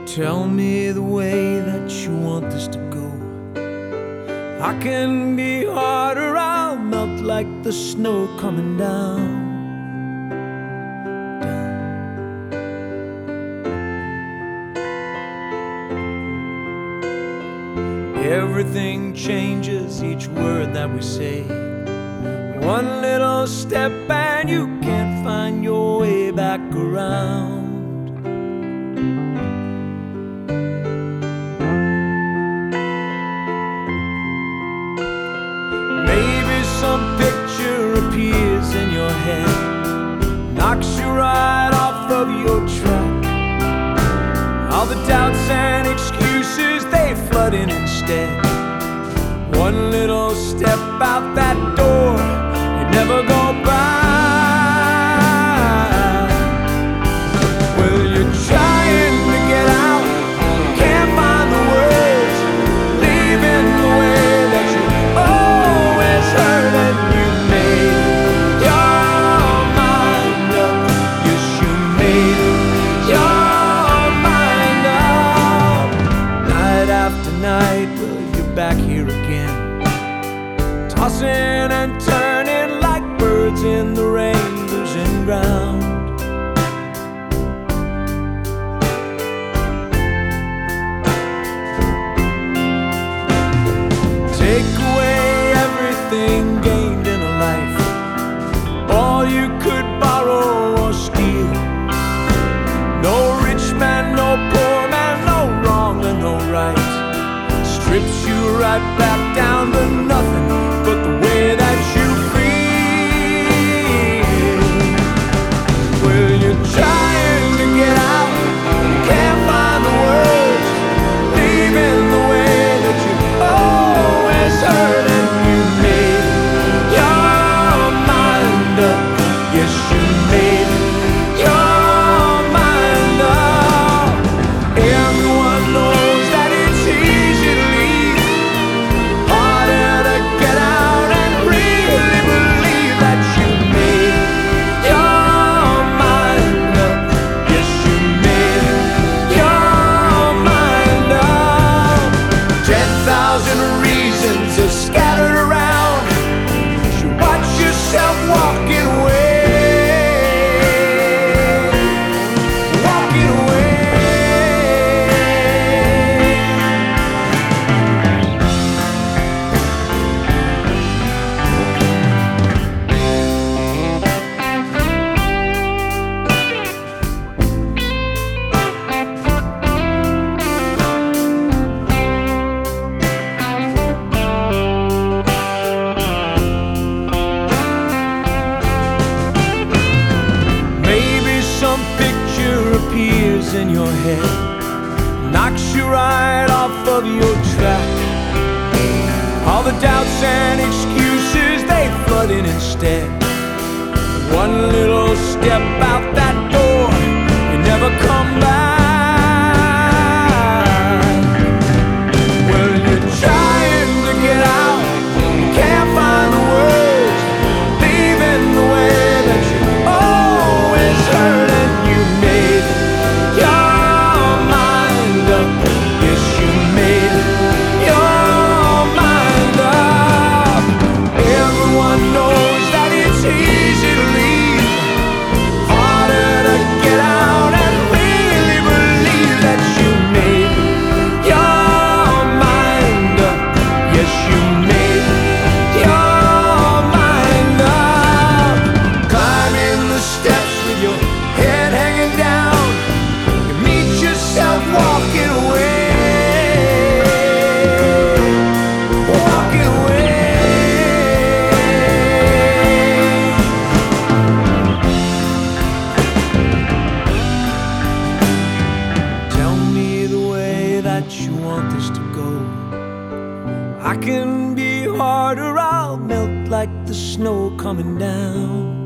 Tell me the way that you want this to go. I can be hard or I'll melt like the snow coming down. Everything changes each word that we say. One little step and you can't find your way back around. Maybe some picture appears in your head, knocks you right off of your track. All the doubts and excuses, they flood in instead. One little step out that door, you never go back. Well, you're trying to get out, can't find the words, leaving the way that you always heard. And you made your mind up. Yes, you made your mind up. Night after night, well, you're back here again, tossing and turning like birds in the rain, losing ground. Take away everything gained in a life, all you could borrow or steal. No rich man, no poor man, no wrong and no right. Strips you right back down to nothing but the way that you feel. Well, you're trying to get out, can't find the words, leaving the way that you always heard. And you made your mind up. Yes, you made your mind up. Everyone knows that it's easy to leave, harder to get out, and really believe that you made your mind up. Yes, you made your mind up. 10,000 reasons are scattered around as you watch yourself walking away, walking away. Maybe some picture appears in your head, knocks you right off of your track. All the doubts and excuses, they flood in instead. One little step out that door, you never come back. Well, you're trying to get out, you can't find the words, leaving the way that you always heard. And you made your mind up. Yes, you made your mind up. Everyone knows that it's easy to leave, harder to get out, and really believe that you made your mind up. Yes, you made your mind up. Climbing the steps with your head hanging down, you meet yourself walking away, walking away. Tell me the way that you want this to go. I can be hard or I'll melt like the snow coming down.